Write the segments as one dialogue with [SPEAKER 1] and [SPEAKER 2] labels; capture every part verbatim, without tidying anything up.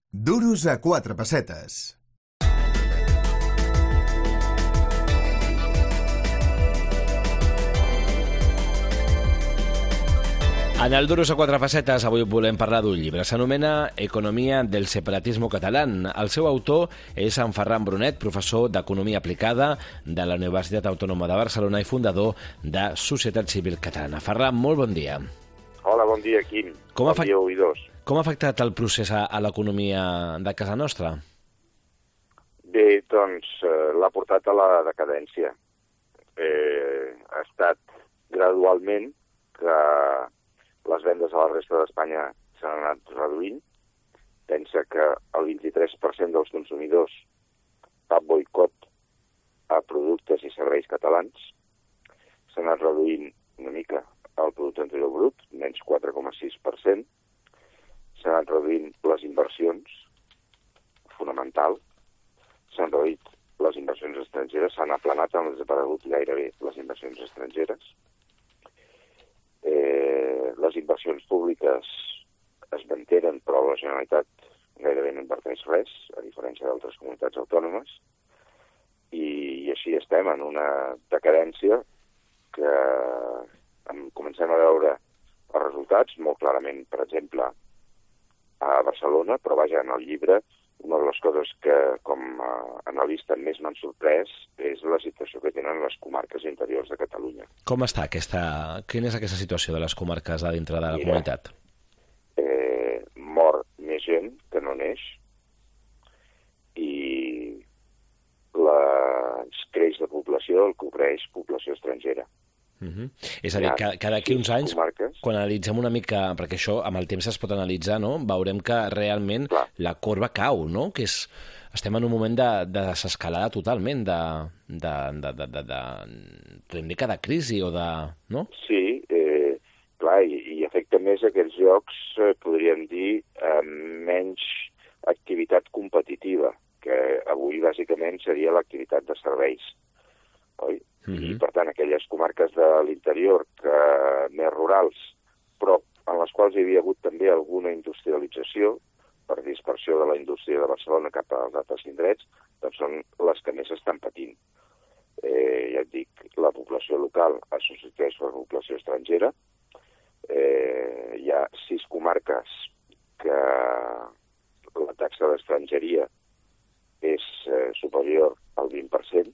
[SPEAKER 1] Duros a quatre pessetes.
[SPEAKER 2] En el Duros a quatre facetes avui volem parlar d'un llibre. S'anomena Economia del separatismo catalán. El seu autor és en Ferran Brunet, professor d'Economia Aplicada de la Universitat Autònoma de Barcelona i fundador de Societat Civil Catalana. Ferran, molt bon dia.
[SPEAKER 3] Hola, bon dia, Quim.
[SPEAKER 2] Com
[SPEAKER 3] bon dia, oïdors.
[SPEAKER 2] Com ha afectat el procés a, a l'economia de casa nostra?
[SPEAKER 3] Bé, doncs, eh, l'ha portat a la decadència. Eh, ha estat gradualment que les vendes a la resta d'Espanya s'han anat reduint. Pensa que el vint-i-tres per cent dels consumidors fa boicot a productes i serveis catalans. S'ha anat reduint una mica el producte interior brut, menys quatre coma sis per cent. S'han anat reduint les inversions, fonamental. S'han reduït les inversions estrangeres, s'han aplanat, han desaparegut gairebé les inversions estrangeres. Eh, les inversions públiques es mantenen, però la Generalitat gairebé no inverteix res, a diferència d'altres comunitats autònomes, i, i així estem en una decadència que en comencem a veure els resultats, molt clarament, per exemple, a Barcelona, però vaja, en el llibre, una de les coses que com a analista més m'han sorprès és la situació que tenen les comarques interiors de Catalunya.
[SPEAKER 2] Com està aquesta... Quina és aquesta situació de les comarques a dintre de la
[SPEAKER 3] Mira,
[SPEAKER 2] comunitat?
[SPEAKER 3] Eh, mor més gent que no neix i la... creix de població, el cobreix població estrangera.
[SPEAKER 2] Uh-huh. És a dir, que, que d'aquí uns anys,
[SPEAKER 3] comarques,
[SPEAKER 2] quan analitzem una mica, perquè això amb el temps es pot analitzar, no? Veurem que realment
[SPEAKER 3] clar,
[SPEAKER 2] la corba cau, no? Que és, estem en un moment de, de desescalada totalment, de, de, de, de, de, de, podem dir que de crisi o de... No?
[SPEAKER 3] Sí, eh, clar, i, i afecta més aquells llocs, eh, podríem dir, amb menys activitat competitiva, que avui bàsicament seria l'activitat de serveis, oi?
[SPEAKER 2] Uh-huh.
[SPEAKER 3] I, per tant, aquelles comarques de l'interior que, més rurals, però en les quals hi havia hagut també alguna industrialització, per dispersió de la indústria de Barcelona cap als altres indrets, doncs són les que més estan patint. Eh, ja et dic, la població local es substitueix per població estrangera. Eh, hi ha sis comarques que la taxa d'estrangeria és eh, superior al vint per cent,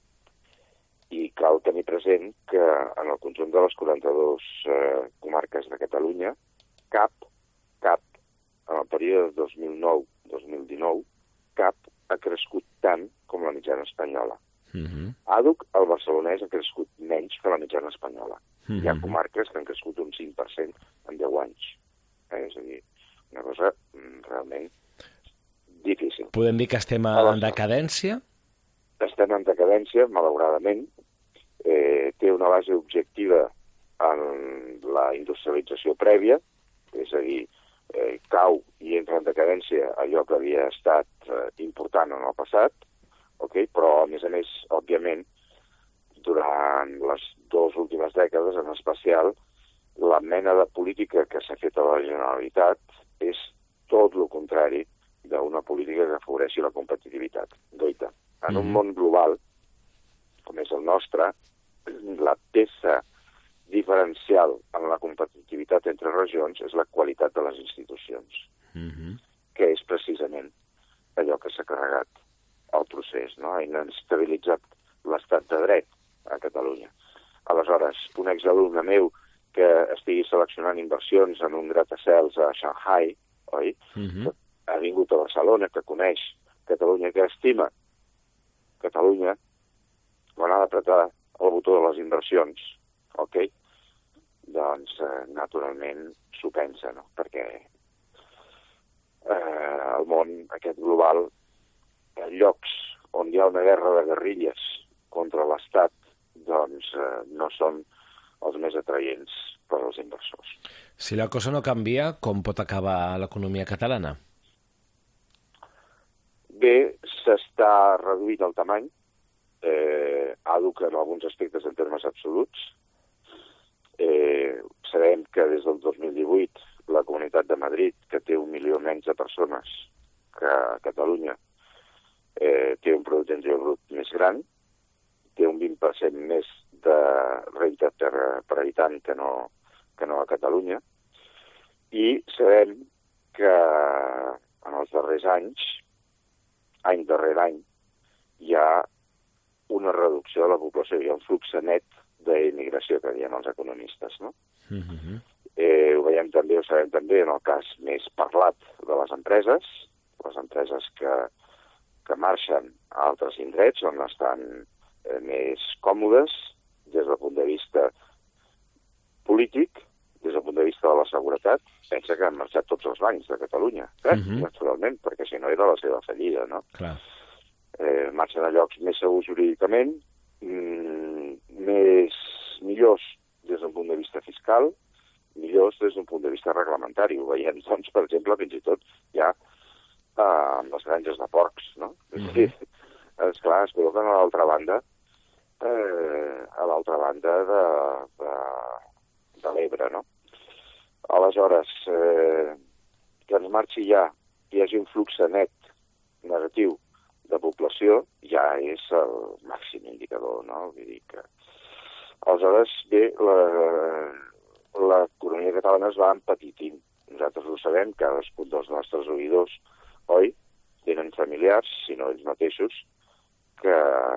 [SPEAKER 3] i cal tenir present que en el conjunt de les quaranta-dues eh, comarques de Catalunya, cap, cap, en el període dos mil nou a dos mil dinou, cap ha crescut tant com la mitjana espanyola.
[SPEAKER 2] Uh-huh.
[SPEAKER 3] Àdhuc, el barcelonès ha crescut menys que la mitjana espanyola.
[SPEAKER 2] Uh-huh.
[SPEAKER 3] Hi ha comarques que han crescut un cinc per cent en deu anys. Eh? És a dir, una cosa mm, realment difícil.
[SPEAKER 2] Podem dir que estem a, en decadència?
[SPEAKER 3] Estem en decadència, malauradament. Eh, té una base objectiva en la industrialització prèvia, és a dir, eh, cau i entra en decadència allò que havia estat eh, important en el passat, okay? Però, a més a més, òbviament, durant les dues últimes dècades, en especial, la mena de política que s'ha fet a la Generalitat és tot el contrari d'una política que afavoreixi la competitivitat. Goita. En un món global, com és el nostre, la peça diferencial en la competitivitat entre regions és la qualitat de les institucions, uh-huh. que és precisament allò que s'ha carregat el procés, no? Ha inestabilitzat l'estat de dret a Catalunya. Aleshores, un exalumne meu que estigui seleccionant inversions en un gratacels a Shanghai, oi? Uh-huh. Ha vingut a Barcelona, que coneix Catalunya, que estima Catalunya, quan ha d'apretar el botó de les inversions, ok? Doncs, eh, naturalment, s'ho pensa, no? Perquè eh, el món, aquest global, en llocs on hi ha una guerra de guerrilles contra l'Estat, doncs eh, no són els més atraients per als inversors.
[SPEAKER 2] Si la cosa no canvia, com pot acabar l'economia catalana?
[SPEAKER 3] Bé, s'està reduint el tamany, eh, àdhuc en alguns aspectes en termes absoluts. Eh, sabem que des del dos mil divuit la Comunitat de Madrid, que té un milió menys de persones que Catalunya eh, té un producte interior brut més gran, té un vint per cent més de renda per, per habitant que no, que no a Catalunya, i sabem que en els darrers anys, any darrere any, hi ha una reducció de la població, hi ha un flux net d'immigració, que diem els economistes, no?
[SPEAKER 2] Mm-hmm.
[SPEAKER 3] Eh, ho veiem també, ho sabem també en el cas més parlat de les empreses, les empreses que, que marxen a altres indrets on estan eh, més còmodes des del punt de vista polític, des del punt de vista de la seguretat. Pensa que han marxat tots els bancs de Catalunya, eh? Mm-hmm. Naturalment, perquè si no era la seva fallida, no?
[SPEAKER 2] Clar.
[SPEAKER 3] Eh, marxen a llocs més segurs jurídicament, mmm, més millors des del punt de vista fiscal, millors des d'un punt de vista reglamentari. Ho veiem, doncs, per exemple, fins i tot ja eh, amb les granges de porcs, no? Mm-hmm. Esclar, es col·loquen a l'altra banda, eh, a l'altra banda de, de, de l'Ebre, no? Aleshores, eh, que ens marxi ja, hi hagi un flux net negatiu de població, ja és el màxim indicador, no? Vull dir que... Aleshores, bé, la... l'economia catalana es va empetitint. Nosaltres ho sabem, cadascun dels nostres oïdors, oi, tenen familiars, si no ells mateixos, que,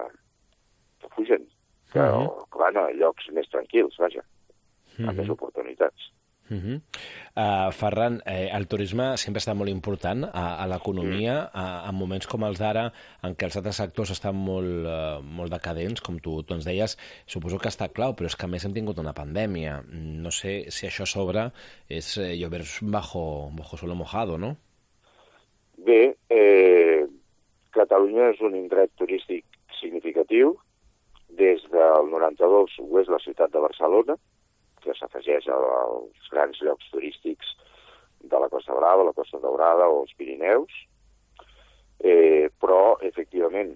[SPEAKER 3] que fugen, que, uh-huh. que van a llocs més tranquils, vaja, uh-huh. amb més oportunitats.
[SPEAKER 2] Uh-huh. Uh, Ferran, eh, el turisme sempre està molt important a, a l'economia, mm. a, en moments com els d'ara, en què els altres sectors estan molt, uh, molt decadents, com tu, tu ens deies, suposo que està clau, però és que a més hem tingut una pandèmia. No sé si això a sobre és eh, llover bajo, bajo suelo mojado, no?
[SPEAKER 3] Bé, eh, Catalunya és un indret turístic significatiu. Des del noranta-dos ho és la ciutat de Barcelona, que s'afegeix als grans llocs turístics de la Costa Brava, la Costa Daurada o els Pirineus. Eh, però, efectivament,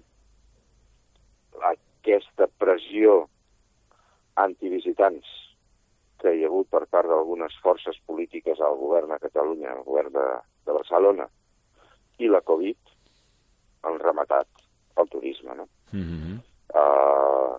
[SPEAKER 3] aquesta pressió antivisitants que hi ha hagut per part d'algunes forces polítiques al govern de Catalunya, al govern de, de Barcelona, i la Covid han rematat el turisme, no?
[SPEAKER 2] Mm-hmm.
[SPEAKER 3] Uh,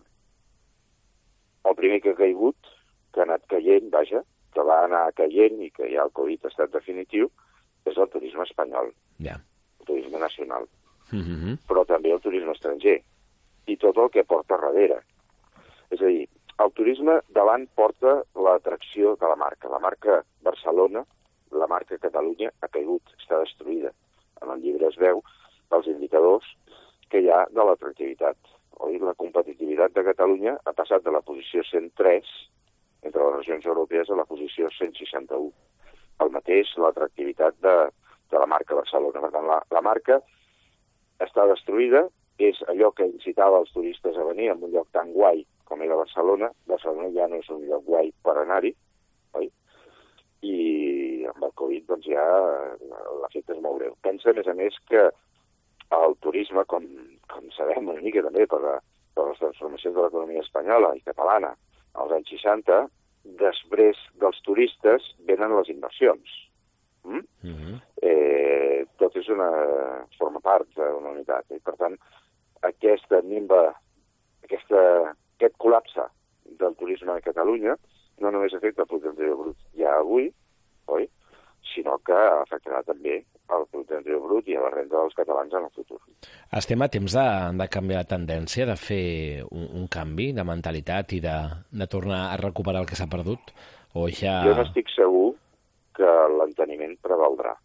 [SPEAKER 3] el primer que ha caigut, que ha anat caient, vaja, que va anar caient i que ja el Covid ha estat definitiu, és el turisme espanyol,
[SPEAKER 2] yeah.
[SPEAKER 3] el turisme nacional,
[SPEAKER 2] mm-hmm.
[SPEAKER 3] però també el turisme estranger, i tot el que porta darrere. És a dir, el turisme davant porta l'atracció de la marca. La marca Barcelona, la marca Catalunya, ha caigut, està destruïda. En el llibre es veu els indicadors que hi ha de l'atractivitat. Oi? La competitivitat de Catalunya ha passat de la posició cent tres entre les regions europees a la posició cent seixanta-u. El mateix, l'atractivitat de, de la marca Barcelona. Per tant, la, la marca està destruïda, és allò que incitava els turistes a venir en un lloc tan guai com era Barcelona. Barcelona ja no és un lloc guai per anar-hi, oi? I amb el Covid, doncs, ja l'efecte és molt greu. Pensa, a més a més, que el turisme, com, com sabem una mica també per, la, per les transformacions de l'economia espanyola i catalana, als anys seixanta, després dels turistes venen les inversions. Mm? Mm-hmm. Eh, tot és una... forma part d'una unitat. I, per tant, aquesta nimba, aquesta, aquest col·lapse del turisme a Catalunya no només afecta el producte interior brut ja avui, oi? Sinó que afectarà també el producte interior brut i a la renda dels catalans en el futur.
[SPEAKER 2] Estem a temps de, de canviar la tendència, de fer un, un canvi de mentalitat i de, de tornar a recuperar el que s'ha perdut? O ja...
[SPEAKER 3] Jo no estic segur que l'enteniment prevaldrà.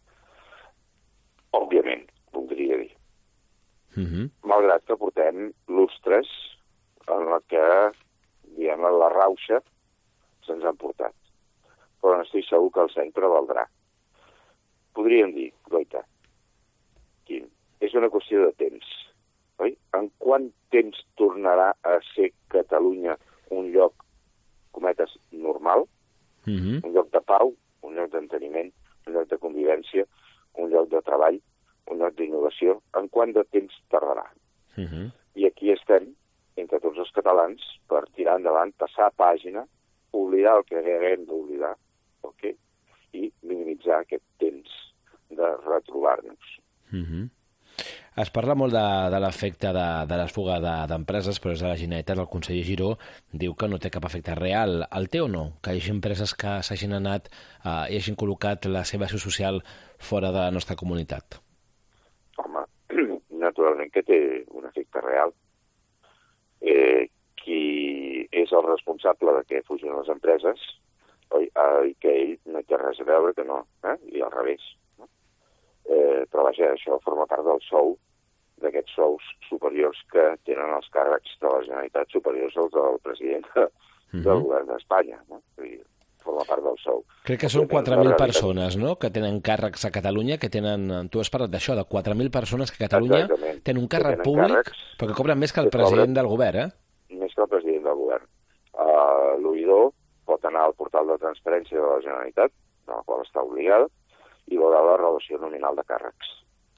[SPEAKER 3] Òbviament, voldria dir.
[SPEAKER 2] Mm-hmm.
[SPEAKER 3] Malgrat que portem lustres en la que, diguem, la rauxa se'ns han portat. Però no estic segur que el seny prevaldrà. Podríem dir, goita, Quim, és una qüestió de temps, oi? En quant temps tornarà a ser Catalunya un lloc, cometes, normal?
[SPEAKER 2] Mm-hmm.
[SPEAKER 3] Un lloc de pau, un lloc d'enteniment, un lloc de convivència, un lloc de treball, un lloc d'innovació. En quant de temps tardarà?
[SPEAKER 2] Mm-hmm.
[SPEAKER 3] I aquí estem, entre tots els catalans, per tirar endavant, passar pàgina, oblidar el que haguem d'oblidar, okay? I minimitzar aquest temps de retrobar-nos.
[SPEAKER 2] Mm-hmm. Es parla molt de, de l'efecte de, de la fuga d'empreses, però des de la Generalitat el conseller Giró diu que no té cap efecte real. El té o no? Que hi hagi empreses que s'hagin anat eh, i hagin col·locat la seva seu social fora de la nostra comunitat?
[SPEAKER 3] Home, naturalment que té un efecte real. Eh, qui és el responsable de que fugin les empreses, oi, eh, que ell no té res a veure, que no, eh? I al revés. No? Eh, però vaja, això forma part del sou, d'aquests sous superiors que tenen els càrrecs de la Generalitat superiors als del president del
[SPEAKER 2] uh-huh.
[SPEAKER 3] govern d'Espanya. No? Forma part del sou.
[SPEAKER 2] Crec que són quatre mil persones, no?, que tenen càrrecs a Catalunya, que tenen... Tu has parlat d'això, de quatre mil persones que a Catalunya Exactament. tenen un càrrec tenen públic, càrrecs, però que cobren més que el que president cobren, del govern, eh?
[SPEAKER 3] Més que el president del govern. Uh, L'oïdor pot anar al portal de transparència de la Generalitat, de la qual està obligada, i veurà la relació nominal de càrrecs.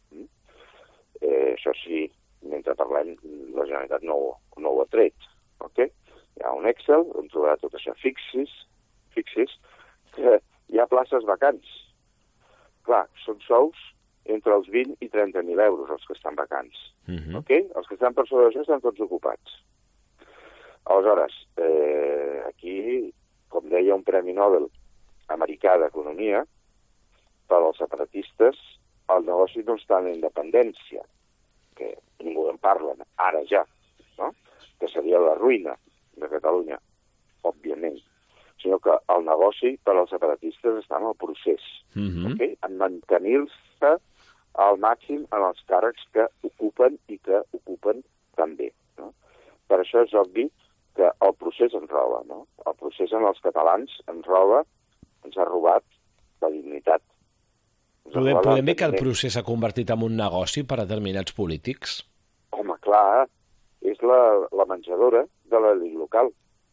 [SPEAKER 3] Eh, això sí, mentre parlem, la Generalitat no, no ho ha tret. Okay? Hi ha un Excel on trobarà tot això. Fixis, fixis que hi ha places vacants. Clar, són sous entre els vint i trenta mil euros els que estan vacants. Uh-huh. Okay? Els que estan per sobre d'això estan tots ocupats. Aleshores, eh, aquí, com deia un Premi Nobel americà d'Economia, per als separatistes el negoci no està en independència, que ningú en parla, ara ja, no? Que seria la ruïna de Catalunya, òbviament, sinó que el negoci per als separatistes està en el procés, mm-hmm. okay? En mantenir-se al màxim en els càrrecs que ocupen i que ocupen també. No? Per això és obvi que el procés ens roba, no? El procés en els catalans ens roba, ens ha robat la dignitat.
[SPEAKER 2] Podem, podem dir que el procés s'ha convertit en un negoci per a determinats polítics?
[SPEAKER 3] Home, clar, és la, la menjadora de la llei local.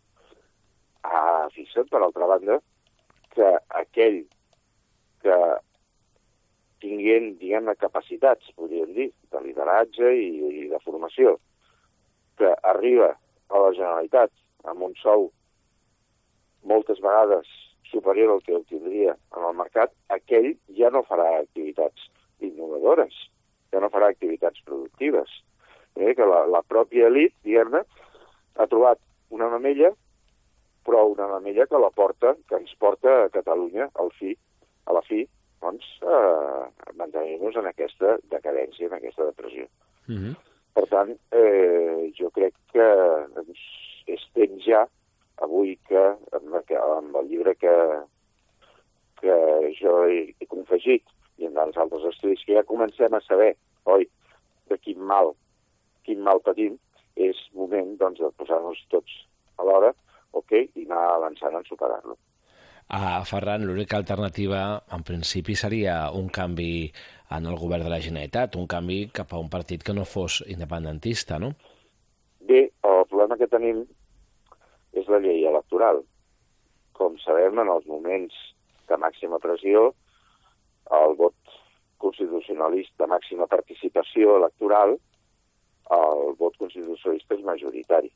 [SPEAKER 3] Ah, fixa't, per altra banda, que aquell que tinguent, diguem-ne, capacitats, podríem dir, de lideratge i, i de formació, que arriba a la Generalitat amb un sou moltes vegades superior al que obtindria en el mercat, aquell ja no farà activitats innovadores, ja no farà activitats productives. Eh, que la, la pròpia elit, diguem-ne, ha trobat una mamella, però una mamella que la porta, que ens porta a Catalunya al fi, a la fi, doncs, a mantenir-nos en aquesta decadència, en aquesta depressió. Mm-hmm. Per tant, eh, jo crec que doncs, és temps ja, avui que, amb el llibre que, que jo he, he confegit i en tants altres estudis, que ja comencem a saber, oi, de quin mal, quin mal patim, és moment doncs, de posar-nos tots a l'hora, okay, i anar avançant en superar-lo.
[SPEAKER 2] Ah, Ferran, l'única alternativa, en principi, seria un canvi en el govern de la Generalitat, un canvi cap a un partit que no fos independentista, no?
[SPEAKER 3] Bé, el problema que tenim és la llei electoral. Com sabem, en els moments de màxima pressió, el vot constitucionalista, de màxima participació electoral, el vot constitucionalista és majoritari.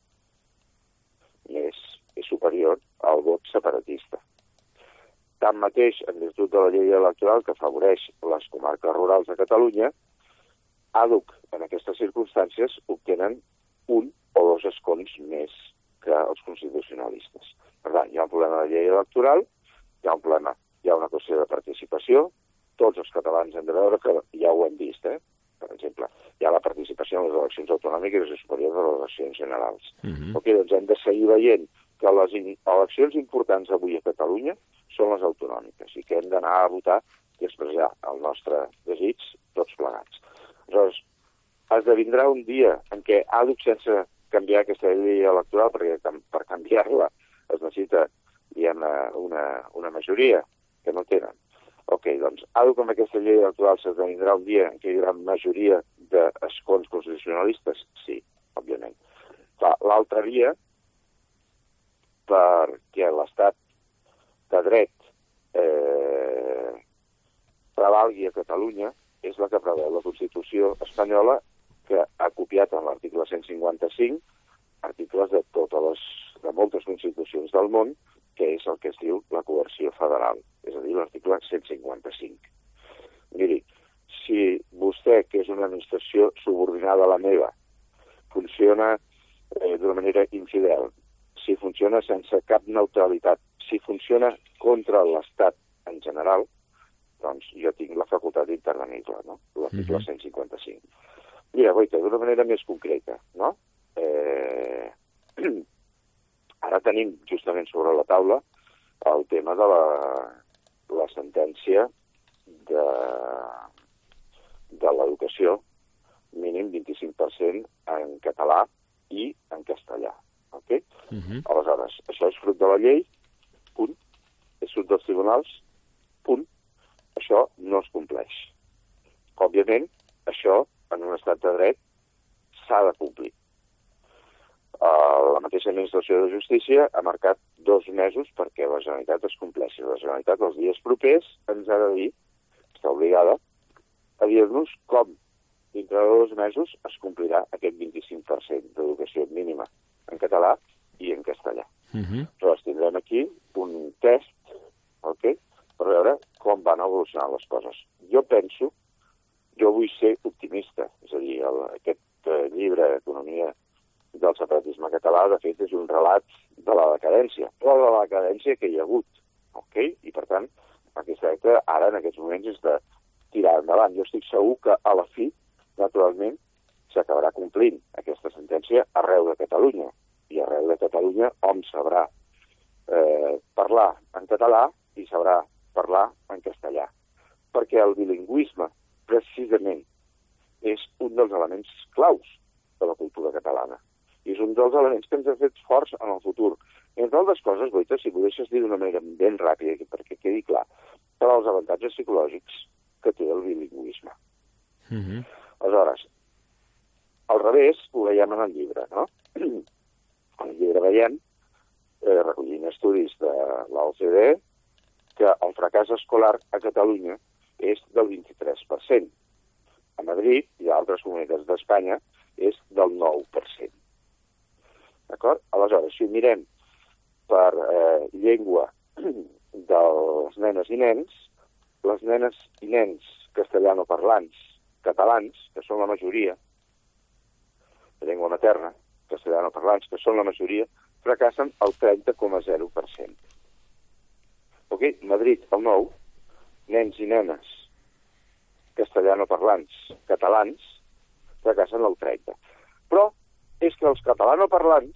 [SPEAKER 3] És, és superior al vot separatista. Tanmateix, en virtut de la llei electoral que afavoreix les comarques rurals de Catalunya, àdhuc en aquestes circumstàncies obtenen un o dos escons més que els constitucionalistes. Per tant, hi ha un problema de llei electoral, hi ha un problema, hi ha una qüestió de participació, tots els catalans hem de veure que ja ho hem vist, eh? Per exemple, hi ha la participació en les eleccions autonòmiques és superior a les eleccions generals. Mm-hmm. Ok, doncs hem de seguir veient que les eleccions importants avui a Catalunya són les autonòmiques i que hem d'anar a votar i expressar el nostre desig tots plegats. Aleshores, esdevindrà un dia en què, àdhuc sense canviar aquesta llei electoral, perquè per canviar-la es necessita, diguem, una, una majoria que no tenen. Ok, doncs, àdhuc amb aquesta llei electoral s'esdevindrà un dia en què hi haurà majoria d'escons constitucionalistes? Sí, òbviament. L'altra via, perquè l'estat de dret eh, prevalgui a Catalunya, és la que preveu la Constitució espanyola, que ha copiat en l'article cent cinquanta-cinc articles de totes les, de moltes constitucions del món, que és el que es diu la coerció federal, és a dir, l'article cent cinquanta-cinc. Miri, si vostè, que és una administració subordinada a la meva, funciona eh, d'una manera infidel, si funciona sense cap neutralitat, si funciona contra l'Estat en general, doncs jo tinc la facultat d'intervenir-la, no? L'article uh-huh. cent cinquanta-cinc. Mira, Goita, d'una manera més concreta, no? Eh... Ara tenim justament sobre la taula el tema de la, la sentència de, de l'educació, mínim vint-i-cinc per cent en català i en castellà. Okay? Uh-huh. Aleshores, això és fruit de la llei, punt. És fruit dels tribunals, punt. Això no es compleix. Òbviament, això, en un estat de dret, s'ha de complir. Uh, la mateixa administració de justícia ha marcat dos mesos perquè la Generalitat es compleixi. La Generalitat, els dies propers, ens ha de dir, està obligada, a dir-nos com, dintre de dos mesos, es complirà aquest vint-i-cinc per cent d'educació mínima en català i en castellà. Uh-huh. Llavors tindrem aquí un test, okay, per veure com van evolucionar les coses. Jo penso, jo vull ser optimista, és a dir, el, aquest uh, llibre d'Economia del separatisme català, de fet, és un relat de la decadència, però de la decadència que hi ha hagut. Okay? I, per tant, el que es tracta ara, en aquests moments, és de tirar endavant. Jo estic segur que, a la fi, naturalment, s'acabarà complint aquesta sentència arreu de Catalunya. I arreu de Catalunya hom sabrà eh, parlar en català i sabrà parlar en castellà. Perquè el bilingüisme, precisament, és un dels elements claus de la cultura catalana. I és un dels elements que ens ha fet forts en el futur. Entre altres coses, Goita, si ho deixes dir d'una manera ben ràpida, perquè quedi clar, per als avantatges psicològics que té el bilingüisme. Mm-hmm. Aleshores, al revés, ho veiem en el llibre, no? En el llibre veiem, eh, recollint estudis de l'O C D E, que el fracàs escolar a Catalunya és del vint-i-tres per cent. A Madrid i a altres comunitats d'Espanya és del nou per cent. D'acord? Aleshores, si ho mirem per eh, llengua de les nenes i nens, les nenes i nens castellanoparlants catalans, que són la majoria, de llengua materna, castellanoparlants, que són la majoria, fracassen el trenta coma zero per cent. Ok? Madrid, el nou, nens i nenes castellanoparlants catalans, fracassen el trenta. Però és que els catalanoparlants,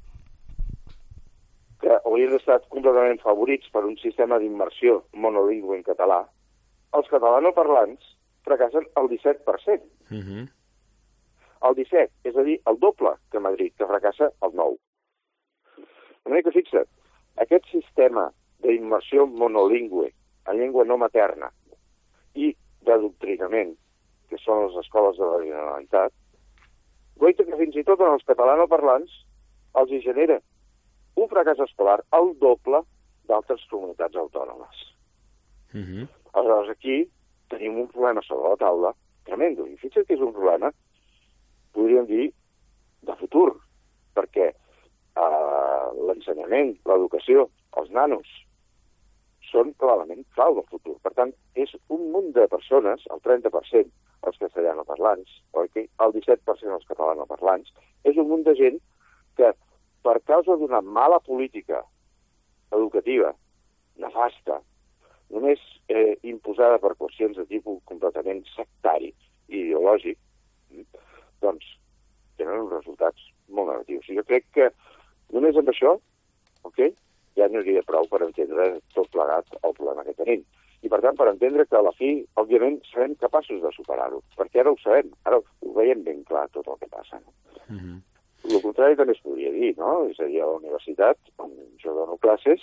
[SPEAKER 3] que haurien estat completament favorits per un sistema d'immersió monolingüe en català, els catalanoparlants fracassen el disset per cent. Uh-huh. El disset, és a dir, el doble que Madrid, que fracassa el nou. Una mica fixa't, aquest sistema d'immersió monolingüe en llengua no materna i d'adoctrinament, que són les escoles de la Generalitat, Goita, que fins i tot en els catalanoparlants els hi genera un fracàs escolar el doble d'altres comunitats autònomes. Uh-huh. Aleshores, aquí tenim un problema sobre la taula tremendo. I fixa't que és un problema, podríem dir, de futur, perquè eh, l'ensenyament, l'educació, els nanos, són l'element clau del futur. Per tant, és un munt de persones, el trenta per cent els castellanoparlants, okay? El disset per cent els catalanoparlants, és un munt de gent que, per causa d'una mala política educativa, nefasta, només eh, imposada per qüestions de tipus completament sectari i ideològic, doncs tenen uns resultats molt negatius. I jo crec que només amb això, okay, ja n'hi hauria prou per entendre tot plegat el problema que tenim. I, per tant, per entendre que a la fi, òbviament, serem capaços de superar-ho, perquè ara ho sabem, ara ho veiem ben clar tot el que passa. No? Mm-hmm. El contrari també es podria dir, no? És a dir, a la universitat, on jo dono classes,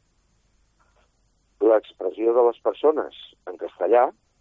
[SPEAKER 3] l'expressió de les persones en castellà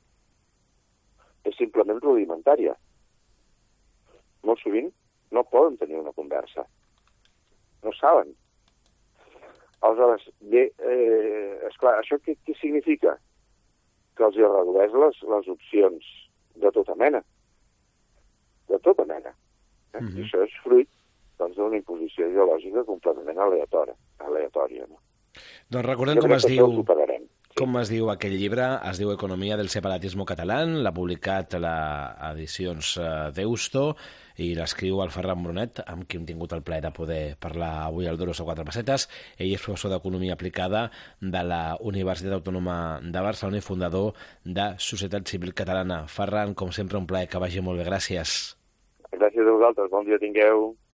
[SPEAKER 3] és simplement rudimentària. Molt sovint no poden tenir una conversa. No saben. Aleshores, bé, eh, esclar, això què, què significa? Que els redueix les, les opcions de tota mena. De tota mena. Eh? Mm-hmm. I això és fruit doncs, d'una imposició ideològica completament aleatòria. aleatòria no?
[SPEAKER 2] Doncs recordem com es diu...
[SPEAKER 3] Ho superarem.
[SPEAKER 2] Com es diu aquell llibre? Es diu Economia del separatismo catalán, l'ha publicat la Edicions Deusto i l'escriu el Ferran Brunet, amb qui hem tingut el plaer de poder parlar avui al Duros a quatre pessetes. Ell és professor d'Economia Aplicada de la Universitat Autònoma de Barcelona i fundador de Societat Civil Catalana. Ferran, com sempre, un plaer, que vagi molt bé. Gràcies.
[SPEAKER 3] Gràcies a vosaltres. Bon dia tingueu.